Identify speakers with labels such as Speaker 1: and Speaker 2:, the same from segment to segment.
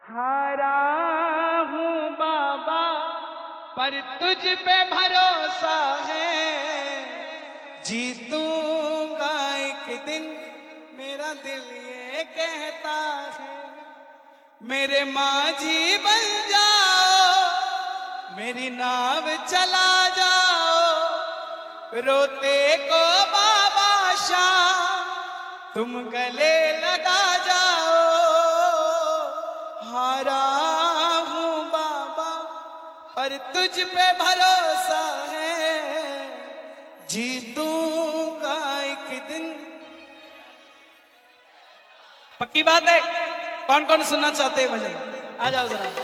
Speaker 1: हारा हूँ बाबा पर तुझ पे भरोसा है, जीतूंगा एक दिन मेरा दिल ये कहता है। मेरे माझी बन जाओ, मेरी नाव चला जाओ, रोते को बाबा शाम तुम गले लगा जाओ। हारा हूँ बाबा पर तुझ पे भरोसा है, जीतूंगा एक दिन। पक्की बात है? कौन कौन सुनना चाहते हैं भजन? आ जाओ जरा।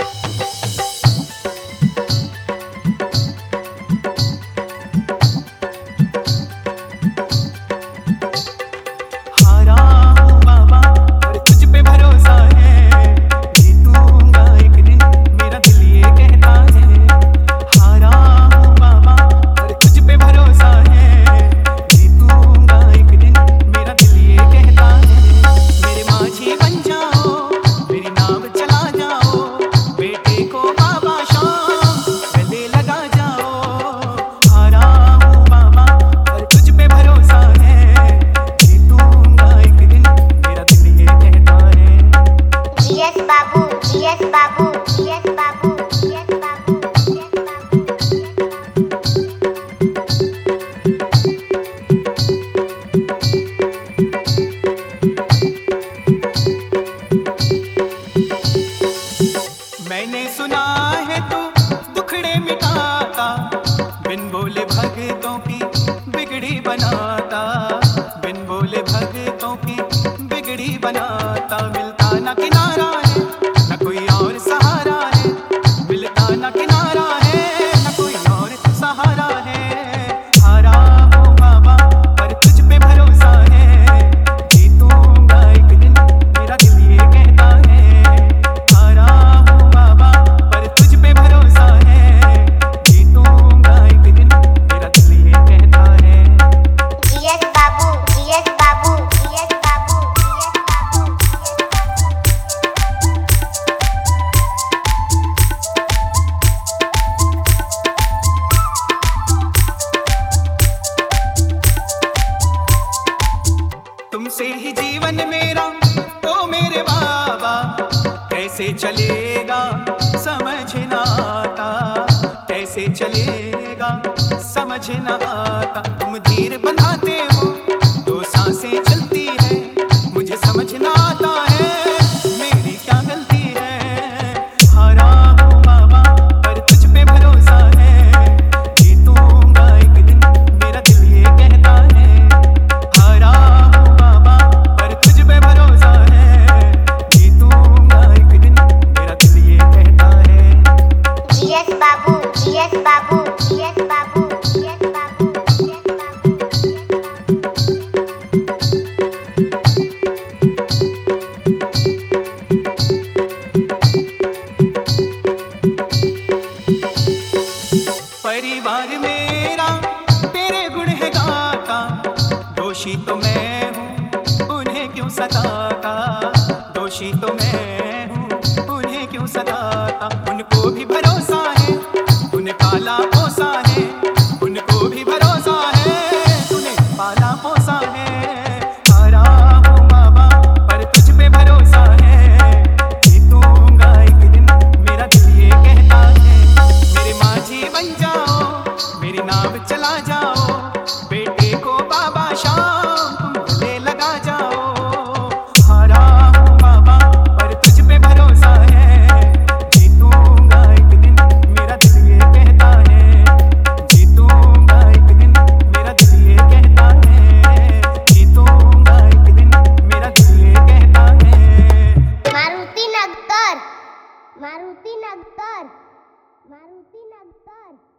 Speaker 1: मैंने सुना है तू दुखड़े मिटाता, बिन बोले भगतों की बिगड़ी बनाता, बिन बोले भगतों की बिगड़ी बनाता। मिलता ना किनारा है ना कोई और सहारा है, मिलता ना किनारा है ना कोई और सहारा है। हारा हूँ बाबा पर तुझ पे भरोसा है, जीतूंगा एक दिन मेरा दिल ये कहता है। हारा तुमसे ही जीवन मेरा ओ मेरे बाबा, कैसे चलेगा समझ ना आता, कैसे चलेगा समझ ना आता। तुम धीर बनाते हो तो सांसें चलती है, मुझे समझ ना आता है मेरी क्या गलती है। हारा हूँ बाबा पर तुझ पे भरोसा है, जीतूंगा एक दिन मेरा दिल ये कहता है। हारा परिवार मेरा तेरे गुण है गाता, दोषी तो मैं हूँ उन्हें क्यों सताता, दोषी तो मैं हूँ उन्हें क्यों सताता। उनको भी भरोसा है उन्हें पाला पोसा है, उनको भी भरोसा है उन्हें पाला पोसा है। हारा हूँ बाबा पर तुझ पे भरोसा है, जीतूंगा एक दिन मेरा दिल ये कहता है। मेरे माझी बन जाओ, मेरी नाव चला जाओ, बेटे को बाबा शाम तुम गले लगा जाओ। हारा हूँ बाबा पर तुझ पे भरोसा है, जीतूंगा एक दिन मेरा दिल ये कहता है। जीतूंगा एक दिन मेरा दिल ये कहता है, जीतूंगा एक दिन मेरा दिल ये कहता है।
Speaker 2: मारुति नगर, मारुति नगर, मारुति नगर।